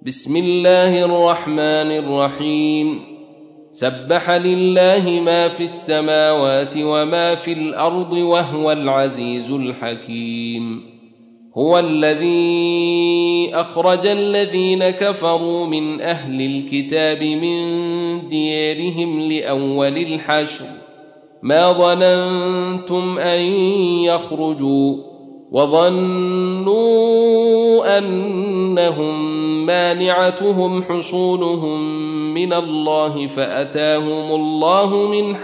بسم الله الرحمن الرحيم سبح لله ما في السماوات وما في الأرض وهو العزيز الحكيم هو الذي أخرج الذين كفروا من أهل الكتاب من ديارهم لأول الحشر ما ظننتم أن يخرجوا وظنوا أنهم مانعتهم حصونهم من الله فأتاهم الله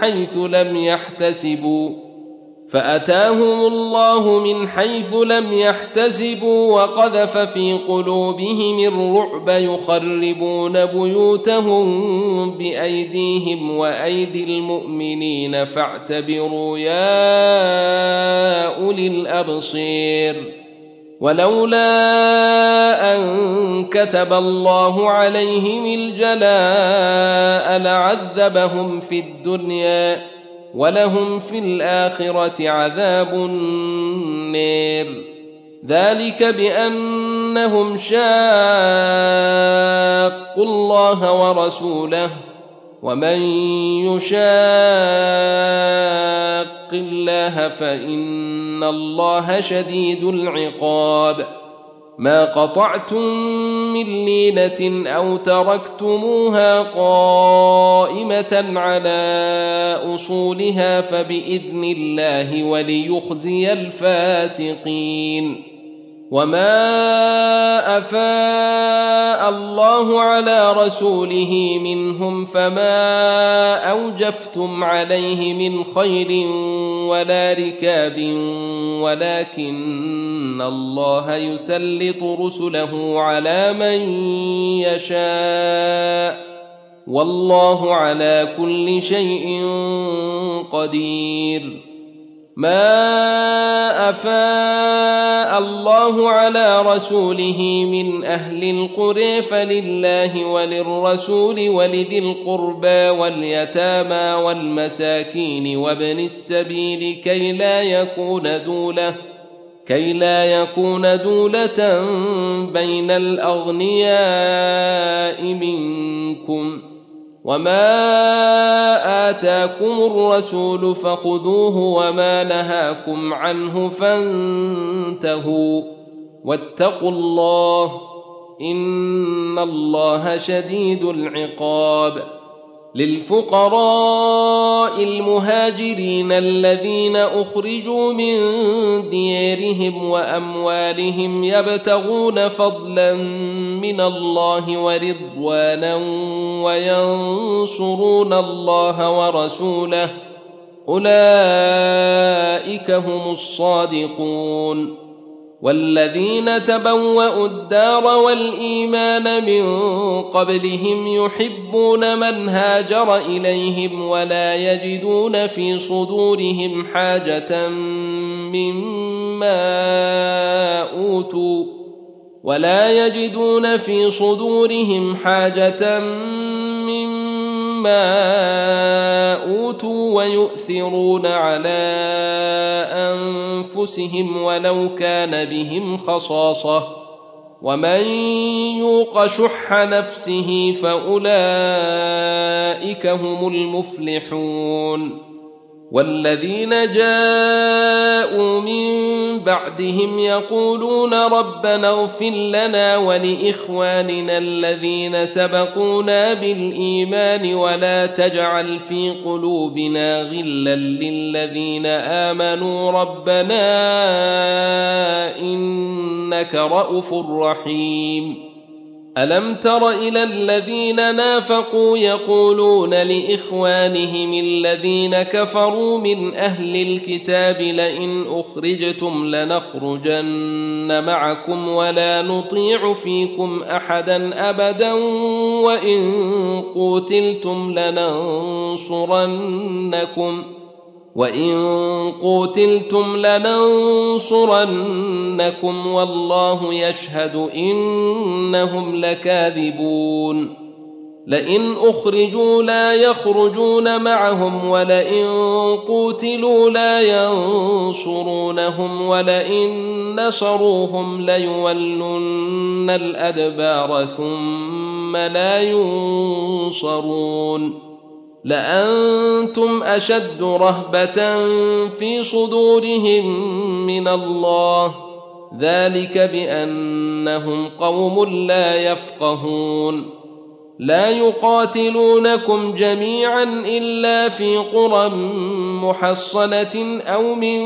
من حيث لم يحتسبوا وقذف في قلوبهم الرعب يخربون بيوتهم بأيديهم وأيدي المؤمنين فاعتبروا يا أولي الأبصير ولولا أن كتب الله عليهم الجلاء لعذبهم في الدنيا ولهم في الآخرة عذاب النار ذلك بأنهم شاقوا الله ورسوله ومن يشاق الله فإن الله شديد العقاب ما قطعتم من لينة أو تركتموها قائمة على أصولها فبإذن الله وليخزي الفاسقين وما أفاء الله على رسوله منهم فما أوجفتم عليه من خير ولا ركاب ولكن الله يسلط رسله على من يشاء والله على كل شيء قدير ما أفاء الله على رسوله من أهل القرى فلله وللرسول ولذي القربى واليتامى والمساكين وابن السبيل كي لا يكون دولة بين الأغنياء منكم وما آتاكم الرسول فخذوه وما نهاكم عنه فانتهوا واتقوا الله إن الله شديد العقاب للفقراء المهاجرين الذين أخرجوا من ديارهم وأموالهم يبتغون فضلا من الله ورضوانا وينصرون الله ورسوله أولئك هم الصادقون والذين تبوأوا الدار والإيمان من قبلهم يحبون من هاجر إليهم ولا يجدون في صدورهم حاجة مما أوتوا ويؤثرون على أنفسهم ولو كان بهم خصاصة ومن يوق شح نفسه فأولئك هم المفلحون والذين جاءوا من بعدهم يقولون ربنا اغفر لنا ولإخواننا الذين سبقونا بالإيمان ولا تجعل في قلوبنا غلا للذين آمنوا ربنا إنك رؤوف رحيم ألم تر إلى الذين نافقوا يقولون لإخوانهم الذين كفروا من أهل الكتاب لئن أخرجتم لنخرجن معكم ولا نطيع فيكم أحدا أبدا وإن قوتلتم لننصرنكم والله يشهد إنهم لكاذبون لئن أخرجوا لا يخرجون معهم ولئن قوتلوا لا ينصرونهم ولئن نصروهم ليولن الأدبار ثم لا ينصرون لأنتم أشد رهبة في صدورهم من الله ذلك بأنهم قوم لا يفقهون لا يقاتلونكم جميعا إلا في قرى محصنة أو من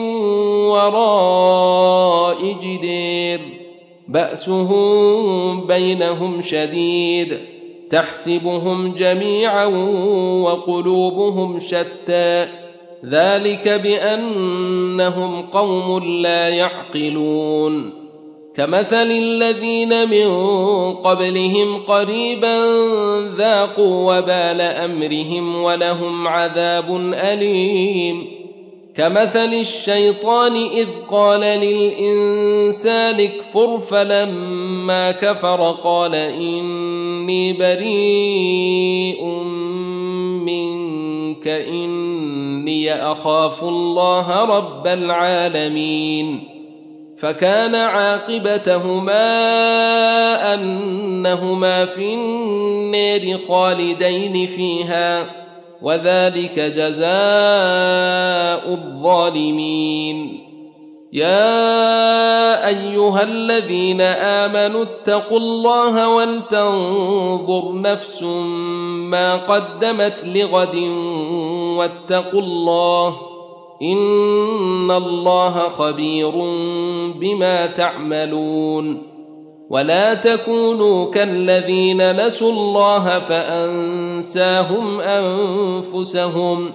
وراء جدير بأسهم بينهم شديد تحسبهم جميعا وقلوبهم شتى ذلك بأنهم قوم لا يعقلون كمثل الذين من قبلهم قريبا ذاقوا وبال أمرهم ولهم عذاب أليم كمثل الشيطان إذ قال للإنسان اكفر فلما كفر قال إني بريء منك إني أخاف الله رب العالمين فكان عاقبتهما أنهما في النار خالدين فيها وذلك جزاء الظالمين يا أيها الذين آمنوا اتقوا الله ولتنظر نفس ما قدمت لغد واتقوا الله إن الله خبير بما تعملون ولا تكونوا كالذين نسوا الله فأنساهم أنفسهم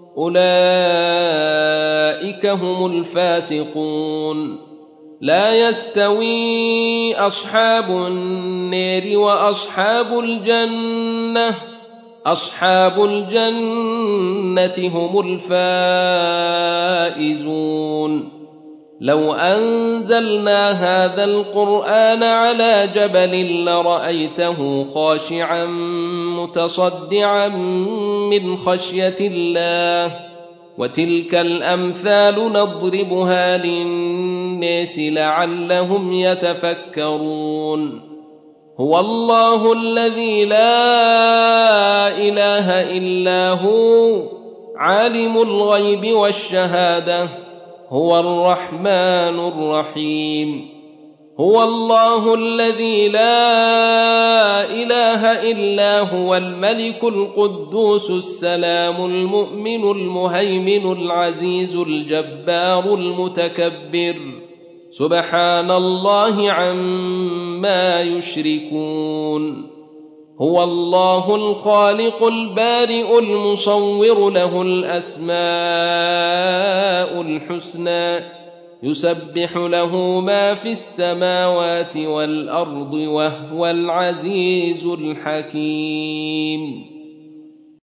أولئك هم الفاسقون لا يستوي أصحاب النار وأصحاب الجنة أصحاب الجنة هم الفائزون لو أنزلنا هذا القرآن على جبل لرأيته خاشعا متصدعا من خشية الله وتلك الأمثال نضربها للناس لعلهم يتفكرون هو الله الذي لا إله إلا هو عالم الغيب والشهادة هو الرحمن الرحيم هو الله الذي لا إله إلا هو الملك القدوس السلام المؤمن المهيمن العزيز الجبار المتكبر سبحان الله عما يشركون هو الله الخالق البارئ المصور له الأسماء الحسنى يسبح له ما في السماوات والأرض وهو العزيز الحكيم